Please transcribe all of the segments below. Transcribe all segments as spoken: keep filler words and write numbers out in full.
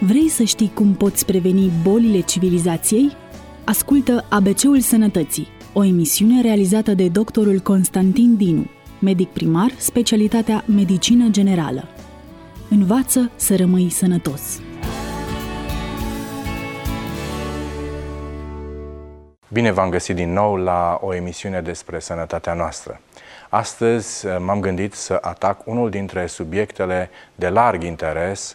Vrei să știi cum poți preveni bolile civilizației? Ascultă A B C-ul Sănătății, o emisiune realizată de doctorul Constantin Dinu, medic primar, specialitatea Medicină Generală. Învață să rămâi sănătos! Bine v-am găsit din nou la o emisiune despre sănătatea noastră. Astăzi m-am gândit să atac unul dintre subiectele de larg interes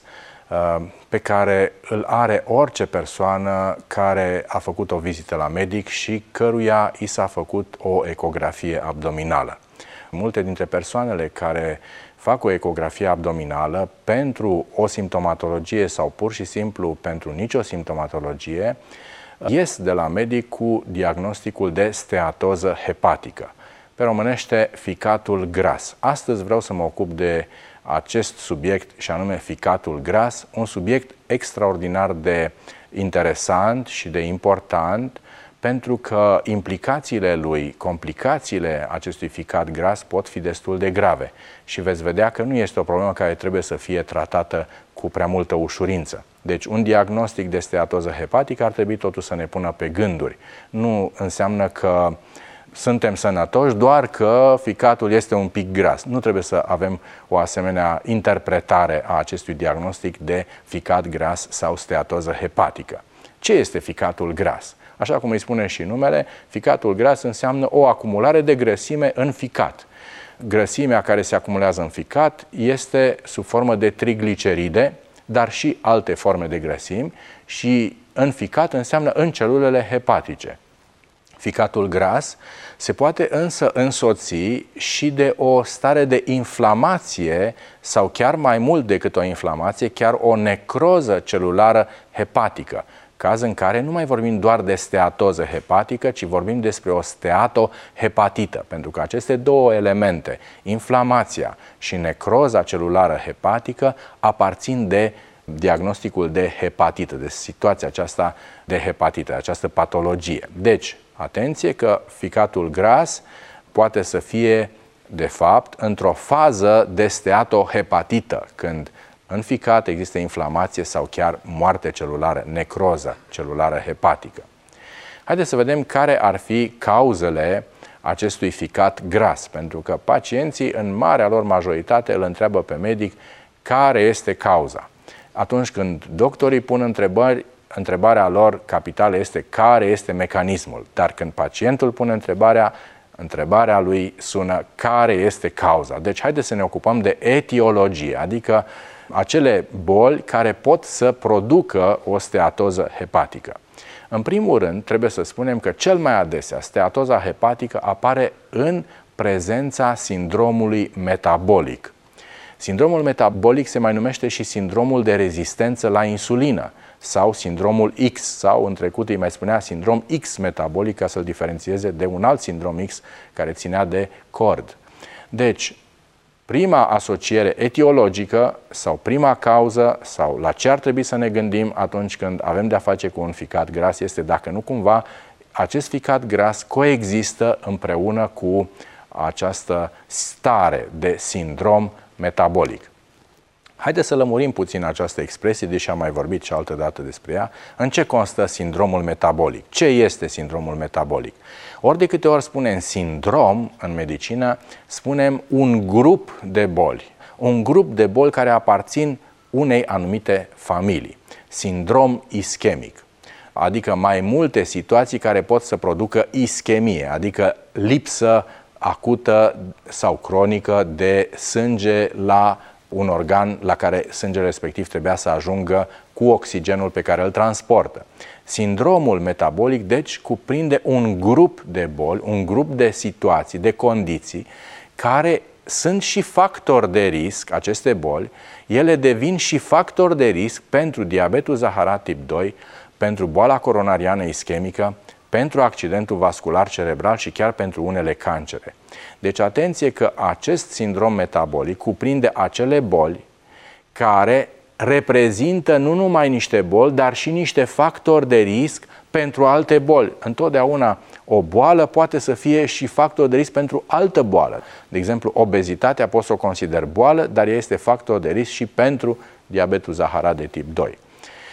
pe care îl are orice persoană care a făcut o vizită la medic și căruia i s-a făcut o ecografie abdominală. Multe dintre persoanele care fac o ecografie abdominală pentru o simptomatologie sau pur și simplu pentru nicio simptomatologie, ies de la medic cu diagnosticul de steatoză hepatică, pe românește ficatul gras. Astăzi vreau să mă ocup de acest subiect și anume ficatul gras, un subiect extraordinar de interesant și de important pentru că implicațiile lui, complicațiile acestui ficat gras pot fi destul de grave și veți vedea că nu este o problemă care trebuie să fie tratată cu prea multă ușurință. Deci un diagnostic de steatoză hepatică ar trebui totuși să ne pună pe gânduri. Nu înseamnă că suntem sănătoși doar că ficatul este un pic gras. Nu trebuie să avem o asemenea interpretare a acestui diagnostic de ficat gras sau steatoză hepatică. Ce este ficatul gras? Așa cum îi spune și numele, ficatul gras înseamnă o acumulare de grăsime în ficat. Grăsimea care se acumulează în ficat este sub formă de trigliceride, dar și alte forme de grăsimi și în ficat înseamnă în celulele hepatice. Ficatul gras se poate însă însoți și de o stare de inflamație sau chiar mai mult decât o inflamație, chiar o necroză celulară hepatică, caz în care nu mai vorbim doar de steatoză hepatică, ci vorbim despre o steatohepatită, pentru că aceste două elemente, inflamația și necroza celulară hepatică, aparțin de diagnosticul de hepatită, de situația aceasta de hepatită, această patologie. Deci, atenție că ficatul gras poate să fie, de fapt, într-o fază de steatohepatită, când în ficat există inflamație sau chiar moarte celulară, necroză celulară hepatică. Haideți să vedem care ar fi cauzele acestui ficat gras, pentru că pacienții, în marea lor majoritate, îl întreabă pe medic care este cauza. Atunci când doctorii pun întrebări, întrebarea lor capitală este care este mecanismul, dar când pacientul pune întrebarea, întrebarea lui sună care este cauza. Deci haideți să ne ocupăm de etiologie, adică acele boli care pot să producă o steatoză hepatică. În primul rând, trebuie să spunem că cel mai adesea steatoza hepatică apare în prezența sindromului metabolic. Sindromul metabolic se mai numește și sindromul de rezistență la insulină sau sindromul X, sau în trecut îi mai spunea sindrom X metabolic, ca să-l diferențieze de un alt sindrom X care ținea de cord. Deci, prima asociere etiologică sau prima cauză sau la ce ar trebui să ne gândim atunci când avem de-a face cu un ficat gras este dacă nu cumva acest ficat gras coexistă împreună cu această stare de sindrom metabolic. Haideți să lămurim puțin această expresie, deși am mai vorbit și altă dată despre ea. În ce constă sindromul metabolic? Ce este sindromul metabolic? Ori de câte ori spunem sindrom în medicină, spunem un grup de boli. Un grup de boli care aparțin unei anumite familii. Sindrom ischemic. Adică mai multe situații care pot să producă ischemie, adică lipsă acută sau cronică de sânge la un organ la care sângele respectiv trebuia să ajungă cu oxigenul pe care îl transportă. Sindromul metabolic, deci, cuprinde un grup de boli, un grup de situații, de condiții, care sunt și factori de risc, aceste boli, ele devin și factori de risc pentru diabetul zaharat tip doi, pentru boala coronariană ischemică, pentru accidentul vascular cerebral și chiar pentru unele cancere. Deci atenție că acest sindrom metabolic cuprinde acele boli care reprezintă nu numai niște boli, dar și niște factori de risc pentru alte boli. Întotdeauna o boală poate să fie și factor de risc pentru altă boală. De exemplu, obezitatea pot să o consider boală, dar ea este factor de risc și pentru diabetul zaharat de tip doi.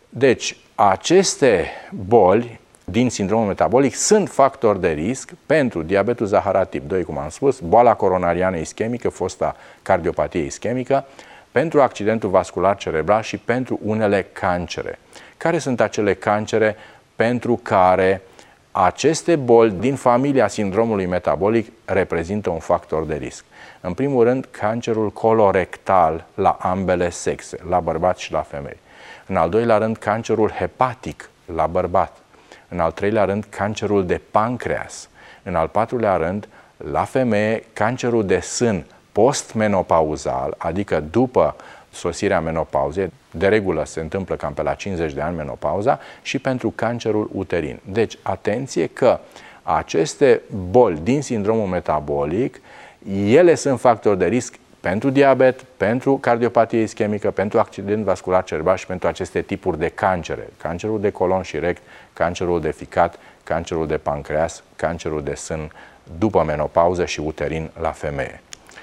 Deci, aceste boli din sindromul metabolic sunt factori de risc pentru diabetul zaharat tip doi, cum am spus, boala coronariană ischemică, fosta cardiopatie ischemică, pentru accidentul vascular cerebral și pentru unele cancere. Care sunt acele cancere pentru care aceste boli din familia sindromului metabolic reprezintă un factor de risc? În primul rând, cancerul colorectal la ambele sexe, la bărbați și la femei. În al doilea rând, cancerul hepatic la bărbat. În al treilea rând, cancerul de pancreas. În al patrulea rând, la femeie, cancerul de sân postmenopauzal, adică după sosirea menopauzei, de regulă se întâmplă cam pe la cincizeci de ani menopauza, și pentru cancerul uterin. Deci, atenție că aceste boli din sindromul metabolic, ele sunt factori de risc pentru diabet, pentru cardiopatie ischemică, pentru accident vascular cerebral și pentru aceste tipuri de cancere. Cancerul de colon și rect, cancerul de ficat, cancerul de pancreas, cancerul de sân după menopauză și uterin la femeie.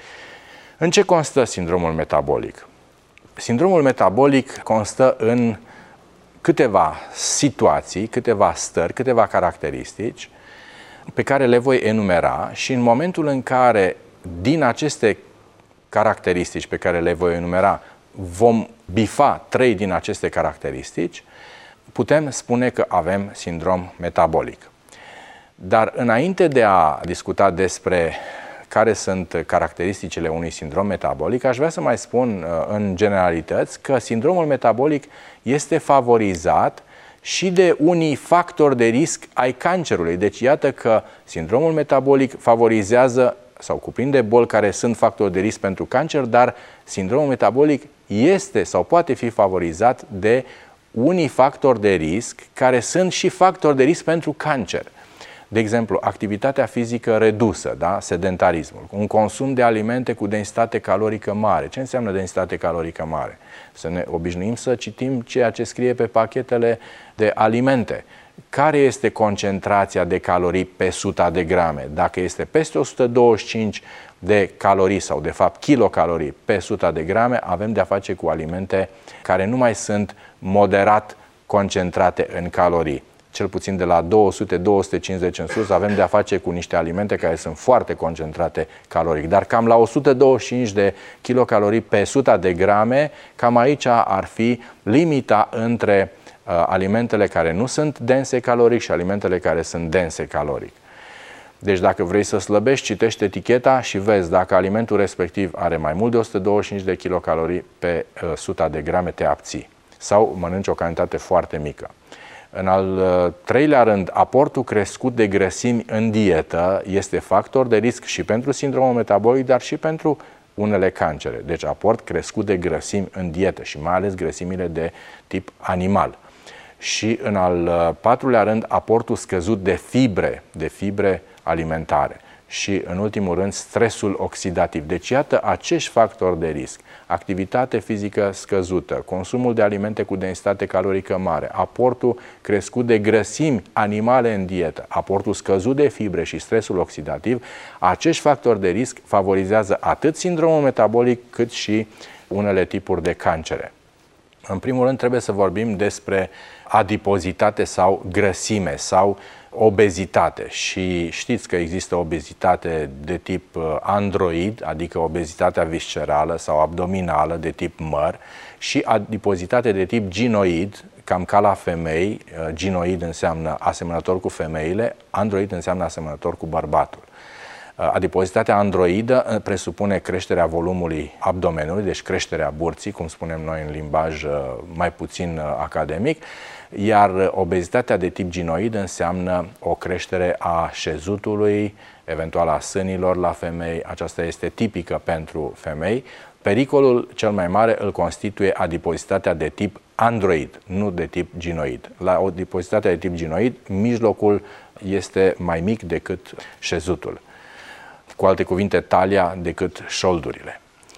În ce constă sindromul metabolic? Sindromul metabolic constă în câteva situații, câteva stări, câteva caracteristici pe care le voi enumera și în momentul în care din aceste caracteristici pe care le voi enumera vom bifa trei din aceste caracteristici, putem spune că avem sindrom metabolic. Dar înainte de a discuta despre care sunt caracteristicile unui sindrom metabolic, aș vrea să mai spun în generalități că sindromul metabolic este favorizat și de unii factori de risc ai cancerului. Deci iată că sindromul metabolic favorizează sau cuprinde boli care sunt factori de risc pentru cancer, dar sindromul metabolic este sau poate fi favorizat de unii factori de risc care sunt și factori de risc pentru cancer. De exemplu, activitatea fizică redusă, da? Sedentarismul, un consum de alimente cu densitate calorică mare. Ce înseamnă densitate calorică mare? Să ne obișnuim să citim ceea ce scrie pe pachetele de alimente. Care este concentrația de calorii pe suta de grame? Dacă este peste o sută douăzeci și cinci de calorii sau de fapt kilocalorii pe suta de grame, avem de-a face cu alimente care nu mai sunt moderat concentrate în calorii. Cel puțin de la două sute - două sute cincizeci în sus avem de-a face cu niște alimente care sunt foarte concentrate caloric. Dar cam la o sută douăzeci și cinci de kilocalorii pe suta de grame, cam aici ar fi limita între uh, alimentele care nu sunt dense caloric și alimentele care sunt dense caloric. Deci dacă vrei să slăbești, citește eticheta și vezi dacă alimentul respectiv are mai mult de o sută douăzeci și cinci de kilocalorii pe uh, suta de grame, te abții. Sau mănânci o cantitate foarte mică. În al treilea rând, aportul crescut de grăsimi în dietă este factor de risc și pentru sindromul metabolic, dar și pentru unele cancere. Deci aport crescut de grăsimi în dietă și mai ales grăsimile de tip animal. Și în al patrulea rând, aportul scăzut de fibre, de fibre alimentare. Și, în ultimul rând, stresul oxidativ. Deci, iată acești factori de risc. Activitate fizică scăzută, consumul de alimente cu densitate calorică mare, aportul crescut de grăsimi animale în dietă, aportul scăzut de fibre și stresul oxidativ, acești factori de risc favorizează atât sindromul metabolic cât și unele tipuri de cancere. În primul rând, trebuie să vorbim despre adipozitate sau grăsime sau obezitate și știți că există obezitate de tip android, adică obezitatea viscerală sau abdominală de tip măr și adipozitate de tip ginoid, cam ca la femei. Ginoid înseamnă asemănător cu femeile, android înseamnă asemănător cu bărbatul. Adipozitatea androidă presupune creșterea volumului abdomenului, deci creșterea burții, cum spunem noi în limbaj mai puțin academic, iar obezitatea de tip ginoid înseamnă o creștere a șezutului, eventual a sânilor la femei. Aceasta este tipică pentru femei. Pericolul cel mai mare îl constituie adipozitatea de tip android, nu de tip ginoid. La adipozitatea de tip ginoid, mijlocul este mai mic decât șezutul. Cu alte cuvinte, talia decât șoldurile.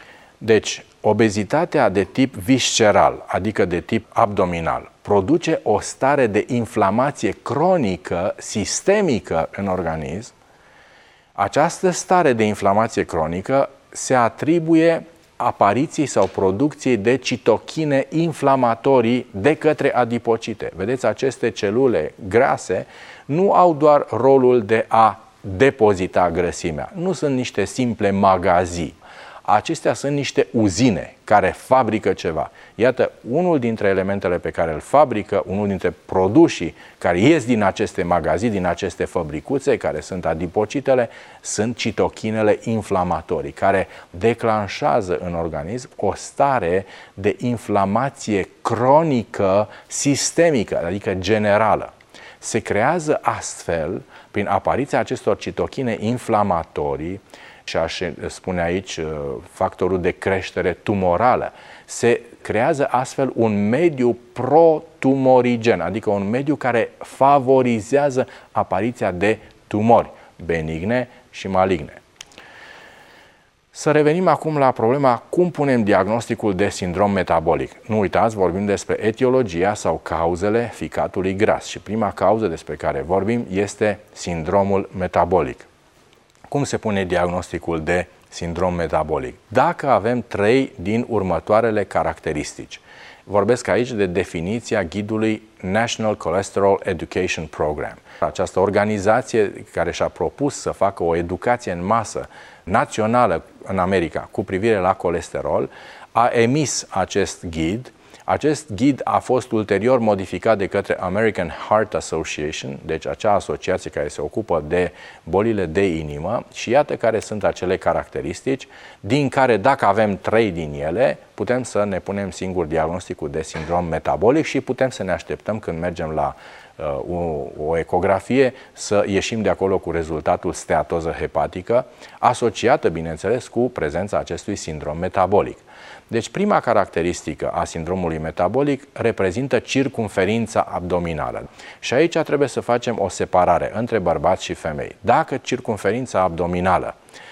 Deci, obezitatea de tip visceral, adică de tip abdominal, produce o stare de inflamație cronică, sistemică în organism. Această stare de inflamație cronică se atribuie apariției sau producției de citochine inflamatorii de către adipocite. Vedeți, aceste celule grase nu au doar rolul de a depozita grăsimea, nu sunt niște simple magazii. Acestea sunt niște uzine care fabrică ceva. Iată, unul dintre elementele pe care îl fabrică, unul dintre produsii care ies din aceste magazii, din aceste fabricuțe, care sunt adipocitele, sunt citochinele inflamatorii, care declanșează în organism o stare de inflamație cronică, sistemică, adică generală. Se creează astfel, prin apariția acestor citochine inflamatorii, și aș spune aici factorul de creștere tumorală, se creează astfel un mediu protumorigen, adică un mediu care favorizează apariția de tumori benigne și maligne. Să revenim acum la problema cum punem diagnosticul de sindrom metabolic. Nu uitați, vorbim despre etiologia sau cauzele ficatului gras și prima cauză despre care vorbim este sindromul metabolic. Cum se pune diagnosticul de sindrom metabolic? Dacă avem trei din următoarele caracteristici. Vorbesc aici de definiția ghidului National Cholesterol Education Program. Această organizație care și-a propus să facă o educație în masă națională în America cu privire la colesterol, a emis acest ghid. Acest ghid a fost ulterior modificat de către American Heart Association, deci acea asociație care se ocupă de bolile de inimă, și iată care sunt acele caracteristici, din care dacă avem trei din ele, putem să ne punem singur diagnosticul de sindrom metabolic și putem să ne așteptăm când mergem la uh, o, o ecografie să ieșim de acolo cu rezultatul steatoză hepatică, asociată, bineînțeles, cu prezența acestui sindrom metabolic. Deci prima caracteristică a sindromului metabolic reprezintă circumferința abdominală. Și aici trebuie să facem o separare între bărbați și femei. Dacă circumferința abdominală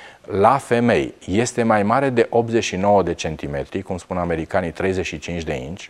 la femei este mai mare de optzeci și nouă de centimetri, cum spun americanii treizeci și cinci de inci,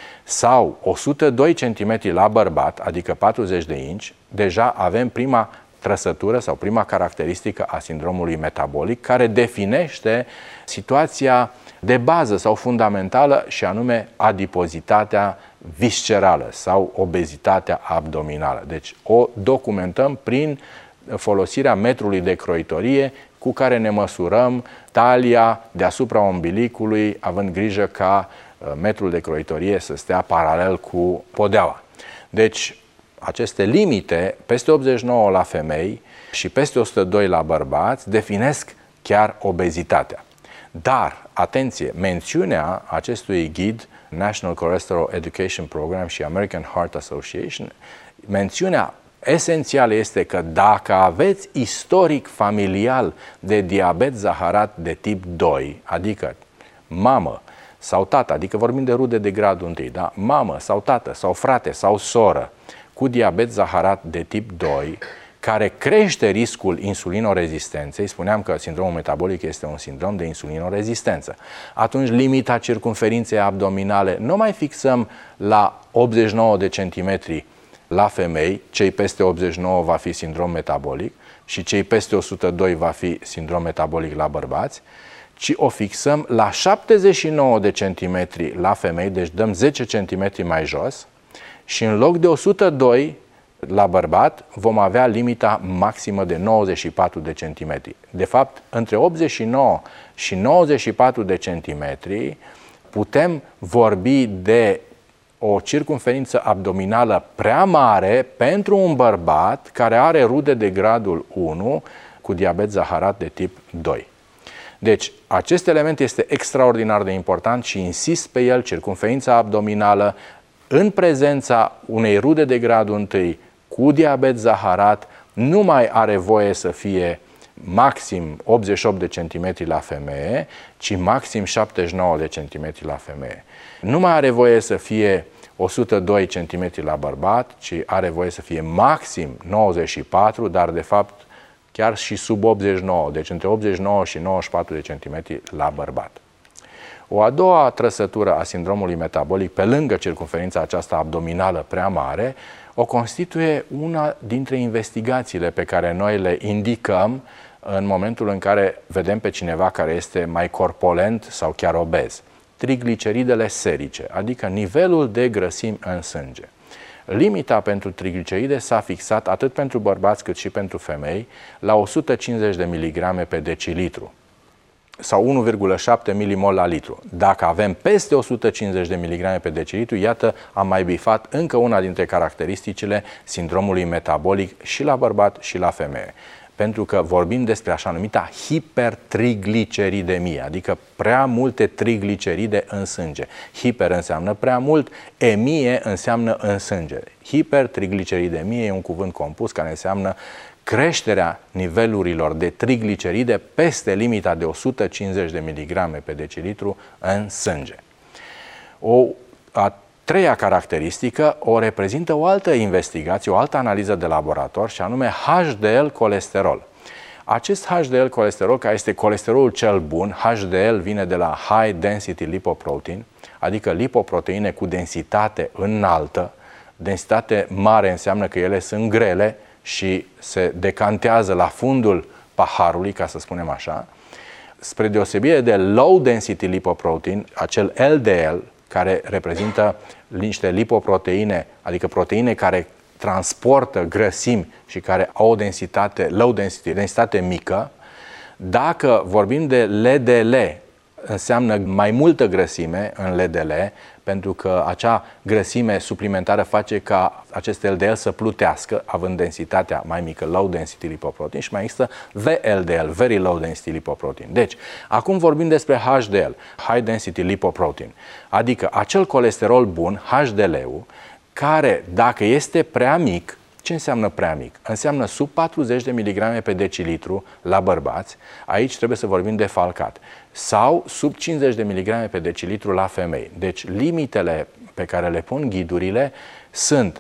sau o sută doi centimetri la bărbat, adică patruzeci de inci, deja avem prima trăsătură sau prima caracteristică a sindromului metabolic care definește situația de bază sau fundamentală și anume adipozitatea viscerală sau obezitatea abdominală. Deci o documentăm prin folosirea metrului de croitorie cu care ne măsurăm talia deasupra umbilicului, având grijă ca metrul de croitorie să stea paralel cu podeaua. Deci aceste limite, peste optzeci și nouă la femei și peste o sută doi la bărbați, definesc chiar obezitatea. Dar, atenție, mențiunea acestui ghid, National Cholesterol Education Program și American Heart Association, mențiunea esențială este că dacă aveți istoric familial de diabet zaharat de tip doi, adică mamă sau tată, adică vorbim de rude de gradul întâi, da? Mamă sau tată sau frate sau soră cu diabet zaharat de tip doi, care crește riscul insulinorezistenței, spuneam că sindromul metabolic este un sindrom de insulinorezistență, atunci limita circumferinței abdominale nu mai fixăm la optzeci și nouă de centimetri la femei, cei peste optzeci și nouă va fi sindrom metabolic și cei peste o sută doi va fi sindrom metabolic la bărbați, ci o fixăm la șaptezeci și nouă de centimetri la femei, deci dăm zece centimetri mai jos, și în loc de o sută doi la bărbat vom avea limita maximă de nouăzeci și patru de centimetri. De fapt, între optzeci și nouă și nouăzeci și patru de centimetri putem vorbi de o circumferință abdominală prea mare pentru un bărbat care are rude de gradul unu cu diabet zaharat de tip doi. Deci, acest element este extraordinar de important și insist pe el, circumferința abdominală, în prezența unei rude de gradul întâi cu diabet zaharat, nu mai are voie să fie maxim optzeci și opt de centimetri la femeie, ci maxim șaptezeci și nouă de centimetri la femeie. Nu mai are voie să fie o sută doi centimetri la bărbat, ci are voie să fie maxim nouăzeci și patru, dar de fapt chiar și sub optzeci și nouă, deci între optzeci și nouă și nouăzeci și patru de centimetri la bărbat. O a doua trăsătură a sindromului metabolic, pe lângă circumferința aceasta abdominală prea mare, o constituie una dintre investigațiile pe care noi le indicăm în momentul în care vedem pe cineva care este mai corpulent sau chiar obez. Trigliceridele serice, adică nivelul de grăsimi în sânge. Limita pentru trigliceride s-a fixat atât pentru bărbați cât și pentru femei la o sută cincizeci de miligrame pe decilitru sau unu virgulă șapte milimol la litru. Dacă avem peste o sută cincizeci de miligrame pe decilitru, iată, am mai bifat încă una dintre caracteristicile sindromului metabolic și la bărbat și la femeie. Pentru că vorbim despre așa numita hipertrigliceridemie, adică prea multe trigliceride în sânge. Hiper înseamnă prea mult, emie înseamnă în sânge. Hipertrigliceridemie e un cuvânt compus care înseamnă creșterea nivelurilor de trigliceride peste limita de o sută cincizeci de miligrame pe decilitru în sânge. O a treia caracteristică o reprezintă o altă investigație, o altă analiză de laborator, și anume H D L colesterol. Acest H D L colesterol, care este colesterolul cel bun, H D L vine de la High Density Lipoprotein, adică lipoproteine cu densitate înaltă. Densitate mare înseamnă că ele sunt grele și se decantează la fundul paharului, ca să spunem așa, spre deosebire de Low Density Lipoprotein, acel L D L, care reprezintă niște lipoproteine, adică proteine care transportă grăsimi și care au o densitate, low density, densitate mică. Dacă vorbim de L D L, înseamnă mai multă grăsime în L D L, pentru că acea grăsime suplimentară face ca acest L D L să plutească, având densitatea mai mică, low density lipoprotein, și mai există V L D L, very low density lipoprotein. Deci, acum vorbim despre H D L, high density lipoprotein, adică acel colesterol bun, H D L-ul, care, dacă este prea mic, ce înseamnă prea mic? Înseamnă sub patruzeci de miligrame pe decilitru la bărbați, aici trebuie să vorbim de falcat, sau sub cincizeci de miligrame pe decilitru la femei. Deci limitele pe care le pun ghidurile sunt: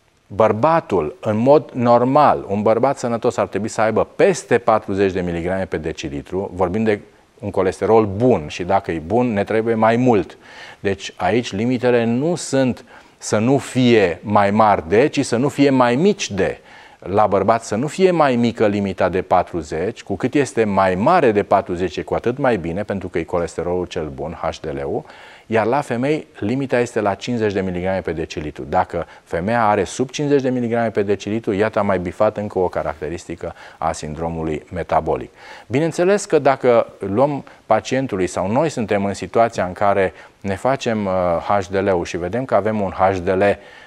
bărbatul, în mod normal, un bărbat sănătos ar trebui să aibă peste patruzeci de miligrame pe decilitru, vorbim de un colesterol bun, și dacă e bun, ne trebuie mai mult. Deci aici limitele nu sunt să nu fie mai mari de, ci să nu fie mai mici de. La bărbat să nu fie mai mică limita de patruzeci, cu cât este mai mare de patruzeci, cu atât mai bine, pentru că e colesterolul cel bun, H D L-ul, iar la femei limita este la cincizeci de miligrame pe decilitru. Dacă femeia are sub cincizeci de miligrame pe decilitru, iată, am mai bifat încă o caracteristică a sindromului metabolic. Bineînțeles că dacă luăm pacientului sau noi suntem în situația în care ne facem uh, H D L-ul și vedem că avem un H D L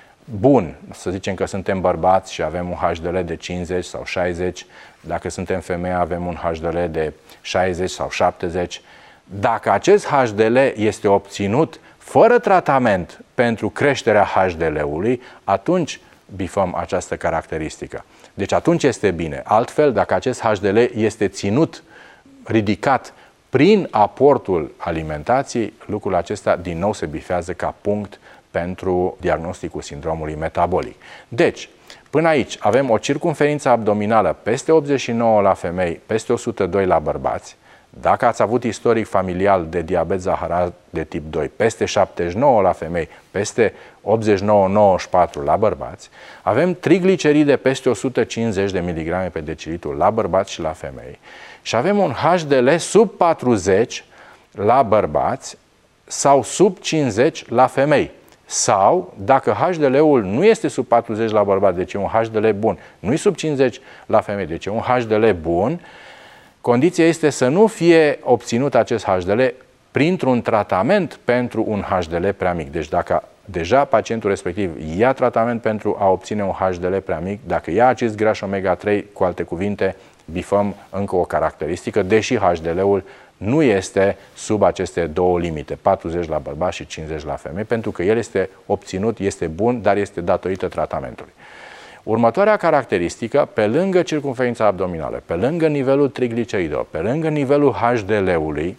bun, să zicem că suntem bărbați și avem un H D L de cincizeci sau șaizeci, dacă suntem femei avem un H D L de șaizeci sau șaptezeci, dacă acest H D L este obținut fără tratament pentru creșterea H D L-ului, atunci bifăm această caracteristică. Deci atunci este bine. Altfel, dacă acest H D L este ținut ridicat prin aportul alimentației, lucrul acesta din nou se bifează ca punct pentru diagnosticul sindromului metabolic. Deci, până aici avem o circumferință abdominală peste optzeci și nouă la femei, peste o sută doi la bărbați. Dacă ați avut istoric familial de diabet zaharar de tip doi, peste șaptezeci și nouă la femei, peste optzeci și nouă nouăzeci și patru la bărbați, avem trigliceride peste o sută cincizeci de miligrame pe decilitru la bărbați și la femei și avem un H D L sub patruzeci la bărbați sau sub cincizeci la femei. Sau, dacă H D L-ul nu este sub patruzeci la bărbați, deci e un H D L bun, nu e sub cincizeci la femei, deci e un H D L bun, condiția este să nu fie obținut acest H D L printr-un tratament pentru un H D L prea mic. Deci dacă deja pacientul respectiv ia tratament pentru a obține un H D L prea mic, dacă ia acest graș omega trei, cu alte cuvinte, bifăm încă o caracteristică, deși H D L-ul nu este sub aceste două limite, patruzeci la bărbați și cincizeci la femei, pentru că el este obținut, este bun, dar este datorită tratamentului. Următoarea caracteristică, pe lângă circumferința abdominală, pe lângă nivelul trigliceridelor, pe lângă nivelul H D L-ului,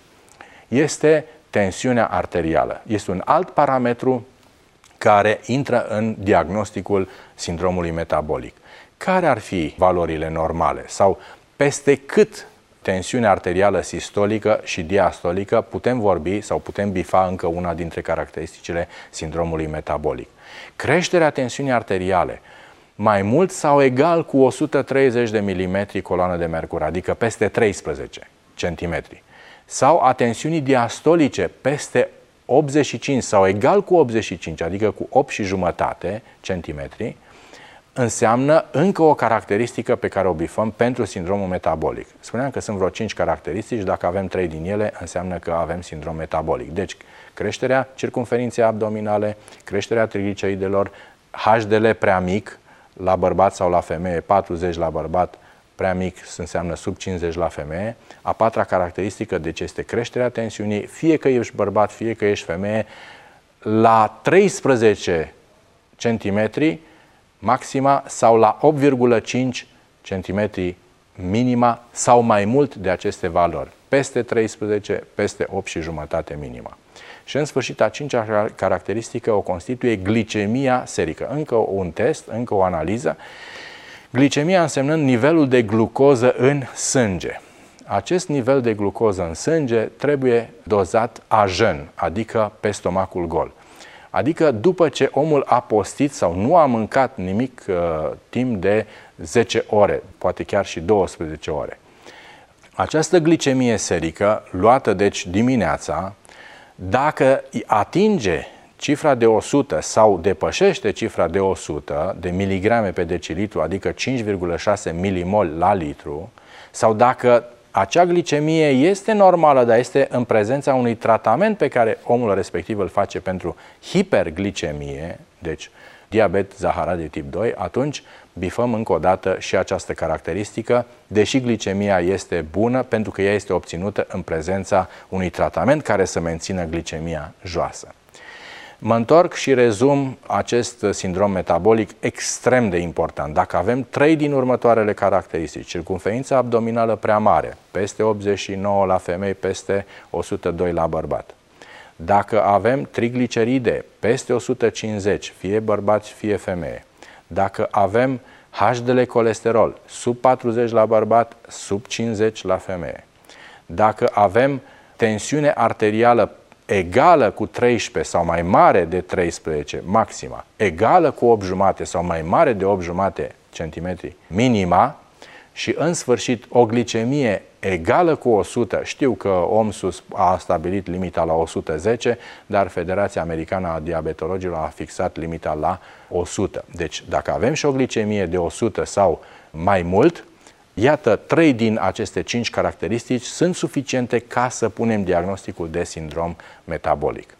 este tensiunea arterială. Este un alt parametru care intră în diagnosticul sindromului metabolic. Care ar fi valorile normale sau peste cât tensiunea arterială sistolică și diastolică putem vorbi sau putem bifa încă una dintre caracteristicile sindromului metabolic? Creșterea tensiunii arteriale mai mult sau egal cu o sută treizeci de milimetri coloană de mercur, adică peste treisprezece centimetri, sau a tensiunii diastolice peste optzeci și cinci sau egal cu optzeci și cinci, adică cu opt și jumătate centimetri, înseamnă încă o caracteristică pe care o bifăm pentru sindromul metabolic. Spuneam că sunt vreo cinci caracteristici, dacă avem trei din ele, înseamnă că avem sindrom metabolic. Deci, creșterea circumferinței abdominale, creșterea trigliceridelor, H D L prea mic la bărbat sau la femeie, patruzeci la bărbat, prea mic înseamnă sub cincizeci la femeie. A patra caracteristică, deci, este creșterea tensiunii, fie că ești bărbat, fie că ești femeie, la treisprezece centimetri maxima sau la opt virgulă cinci centimetri minima sau mai mult de aceste valori. Peste treisprezece, peste opt și jumătate minima. Și în sfârșit, a cincea caracteristică o constituie glicemia serică. Încă un test, încă o analiză. Glicemia însemnând nivelul de glucoză în sânge. Acest nivel de glucoză în sânge trebuie dozat a jeun, adică pe stomacul gol. Adică după ce omul a postit sau nu a mâncat nimic uh, timp de zece ore, poate chiar și douăsprezece ore. Această glicemie serică, luată deci dimineața, dacă atinge cifra de o sută sau depășește cifra de o sută de miligrame pe decilitru, adică cinci virgulă șase milimol la litru, sau dacă acea glicemie este normală, dar este în prezența unui tratament pe care omul respectiv îl face pentru hiperglicemie, deci diabet zaharat de tip doi, atunci bifăm încă o dată și această caracteristică, deși glicemia este bună, pentru că ea este obținută în prezența unui tratament care să mențină glicemia joasă. Mă întorc și rezum acest sindrom metabolic extrem de important. Dacă avem trei din următoarele caracteristici, circumferința abdominală prea mare, peste optzeci și nouă la femei, peste o sută doi la bărbat. Dacă avem trigliceride peste o sută cincizeci, fie bărbați, fie femeie. Dacă avem H D L colesterol sub patruzeci la bărbat, sub cincizeci la femeie. Dacă avem tensiune arterială egală cu treisprezece sau mai mare de treisprezece, maxima, egală cu opt jumate sau mai mare de opt jumate centimetri, minima, și în sfârșit o glicemie egală cu o sută, știu că OMSUS a stabilit limita la o sută zece, dar Federația Americană a Diabetologilor a fixat limita la o sută. Deci dacă avem și o glicemie de o sută sau mai mult, iată, trei din aceste cinci caracteristici sunt suficiente ca să punem diagnosticul de sindrom metabolic.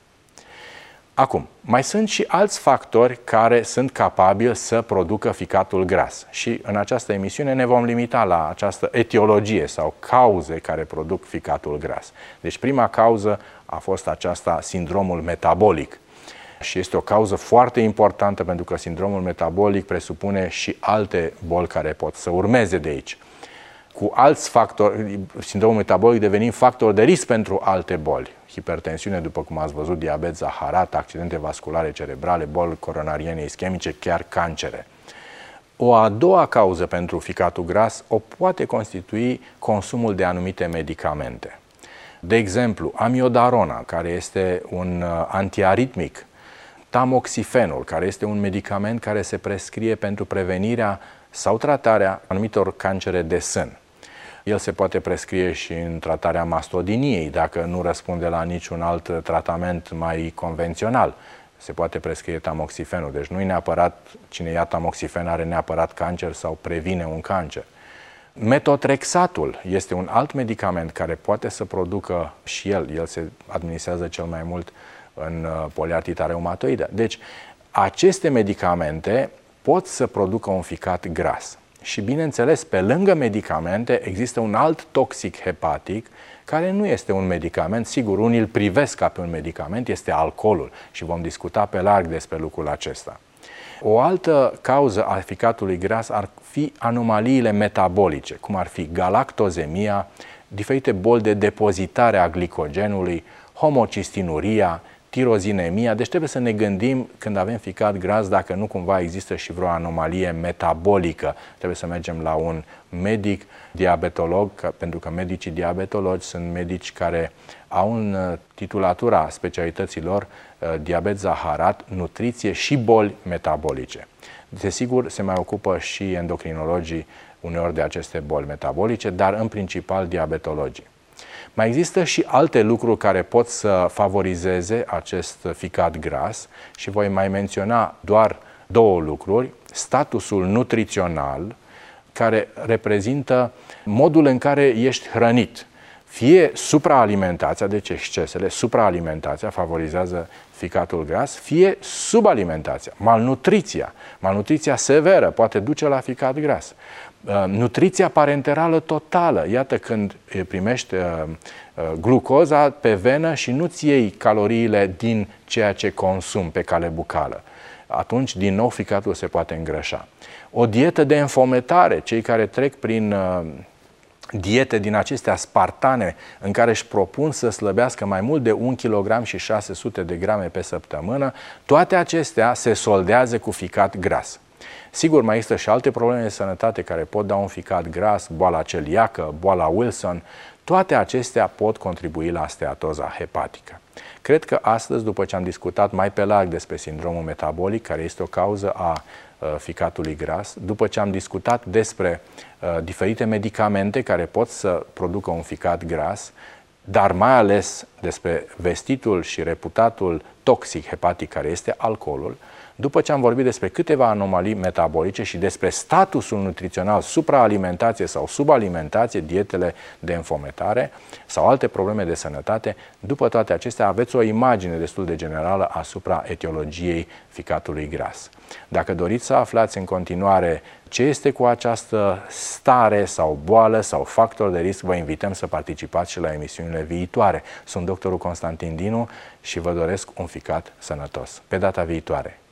Acum, mai sunt și alți factori care sunt capabili să producă ficatul gras și în această emisiune ne vom limita la această etiologie sau cauze care produc ficatul gras. Deci prima cauză a fost aceasta, sindromul metabolic. Și este o cauză foarte importantă pentru că sindromul metabolic presupune și alte boli care pot să urmeze de aici. Cu alți factori, sindromul metabolic devenind factor de risc pentru alte boli. Hipertensiune, după cum ați văzut, diabet zaharat, accidente vasculare cerebrale, boli coronariene ischemice, chiar cancere. O a doua cauză pentru ficatul gras o poate constitui consumul de anumite medicamente. De exemplu, amiodarona, care este un antiaritmic, tamoxifenul, care este un medicament care se prescrie pentru prevenirea sau tratarea anumitor cancere de sân. El se poate prescrie și în tratarea mastodiniei, dacă nu răspunde la niciun alt tratament mai convențional. Se poate prescrie tamoxifenul, deci nu e neapărat, cine ia tamoxifen are neapărat cancer sau previne un cancer. Metotrexatul este un alt medicament care poate să producă și el, el se administrează cel mai mult în poliartrita reumatoidă. Deci, aceste medicamente pot să producă un ficat gras. Și, bineînțeles, pe lângă medicamente, există un alt toxic hepatic, care nu este un medicament, sigur, unii îl privesc ca pe un medicament, este alcoolul și vom discuta pe larg despre lucrul acesta. O altă cauză a ficatului gras ar fi anomaliile metabolice, cum ar fi galactozemia, diferite boli de depozitare a glicogenului, homocistinuria, tirozinemia, deci trebuie să ne gândim când avem ficat gras dacă nu cumva există și vreo anomalie metabolică. Trebuie să mergem la un medic diabetolog, pentru că medicii diabetologi sunt medici care au în titulatura specialităților diabet zaharat, nutriție și boli metabolice. Desigur, se mai ocupă și endocrinologii uneori de aceste boli metabolice, dar în principal diabetologii. Mai există și alte lucruri care pot să favorizeze acest ficat gras și voi mai menționa doar două lucruri. Statusul nutrițional, care reprezintă modul în care ești hrănit. Fie supraalimentația, deci excesele, supraalimentația favorizează ficatul gras, fie subalimentația, malnutriția. Malnutriția severă poate duce la ficat gras. Nutriția parenterală totală, iată când primești glucoza pe venă și nu-ți iei caloriile din ceea ce consumi pe cale bucală. Atunci, din nou, ficatul se poate îngrășa. O dietă de înfometare, cei care trec prin diete din acestea spartane în care își propun să slăbească mai mult de un kilogram și șase sute de grame pe săptămână, toate acestea se soldează cu ficat gras. Sigur, mai există și alte probleme de sănătate care pot da un ficat gras, boala celiacă, boala Wilson. Toate acestea pot contribui la steatoza hepatică. Cred că astăzi, după ce am discutat mai pe larg despre sindromul metabolic, care este o cauză a ficatului gras, după ce am discutat despre uh, diferite medicamente care pot să producă un ficat gras, dar mai ales despre vestitul și reputatul toxic hepatic care este alcoolul, după ce am vorbit despre câteva anomalii metabolice și despre statusul nutrițional, supraalimentație sau subalimentație, dietele de înfometare sau alte probleme de sănătate, după toate acestea aveți o imagine destul de generală asupra etiologiei ficatului gras. Dacă doriți să aflați în continuare ce este cu această stare sau boală sau factor de risc, vă invităm să participați și la emisiunile viitoare. Sunt doctorul Constantin Dinu și vă doresc un ficat sănătos. Pe data viitoare!